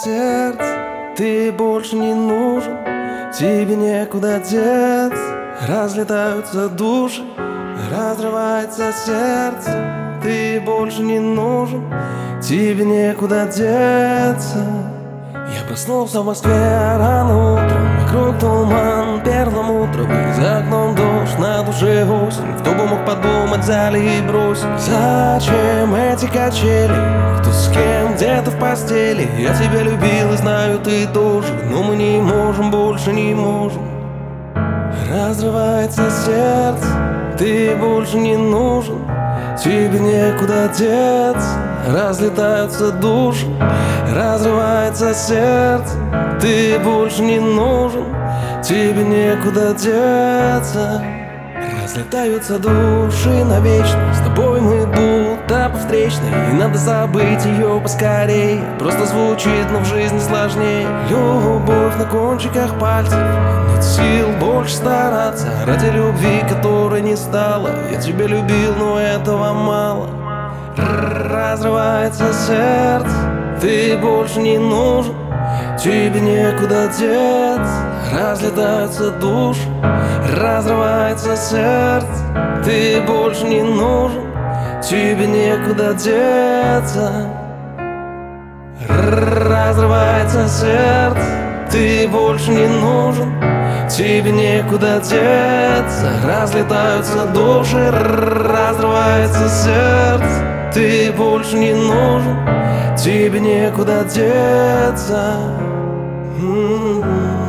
сердце, ты больше не нужен, тебе некуда деться. Разлетаются души, разрывается сердце, ты больше не нужен, тебе некуда деться. Я проснулся в Москве рано утром, вокруг туман перламутровый, за окном дождь, на душе осень. Кто бы мог подумать, взяли и бросили. Зачем эти качели? Кто с кем, где-то в постели. Я тебя любил и знаю, ты тоже, но мы не можем, больше не можем. Разрывается сердце, ты больше не нужен, тебе некуда деться. Разлетаются души, разрывается сердце, ты больше не нужен, тебе некуда деться. Разлетаются души навечно, с тобой мы будто по встречной, и надо забыть ее поскорее. Просто звучит, но в жизни сложнее. Любовь на кончиках пальцев, нет сил больше стараться ради любви, которой не стало. Я тебя любил, но этого мало. Разрывается сердце, ты больше не нужен, тебе некуда деться. Разлетаются души, разрывается сердце, ты больше не нужен, тебе некуда деться. Разрывается сердце, ты больше не нужен, тебе некуда деться. Разлетаются души, разрывается сердце, ты больше не нужен, тебе некуда деться.